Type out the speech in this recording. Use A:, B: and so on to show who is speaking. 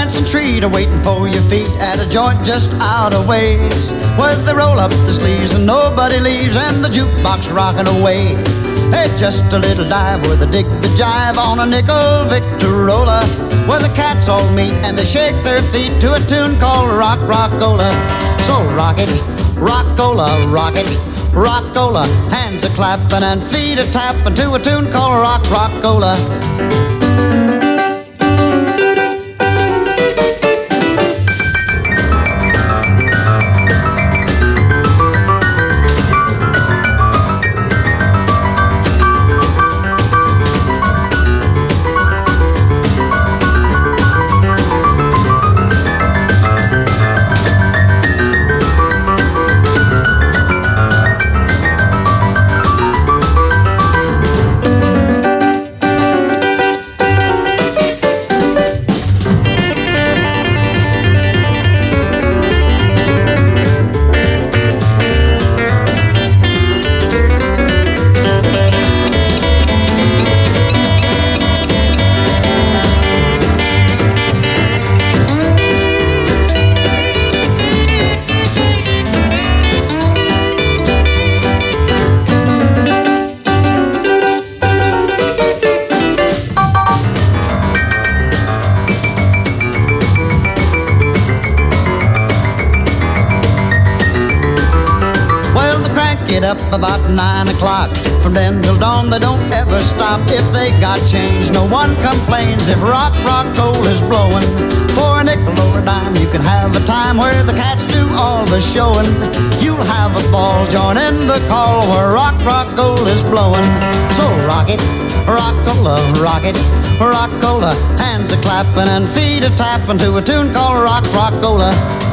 A: That's a treat waiting for your feet at a joint just out of ways, where they roll up the sleeves and nobody leaves and the jukebox rocking away. Hey, just a little dive where they dig the jive on a nickel Victrola, where the cats all meet and they shake their feet to a tune called Rock Rockola. So rock it, Rockola, rock it, Rockola. Hands a clapping and feet a tapping to a tune called Rock Rockola. Get up about 9 o'clock. From then till dawn they don't ever stop. If they got change, no one complains. If Rock Roll is blowing, for a nickel or a dime you can have a time where the cats do all the showing. You'll have a ball, join in the call where Rock Roll is blowing. So rock it, Rockola, rock it, Rockola. Hands a clapping and feet a tapping to a tune called Rock Rockola.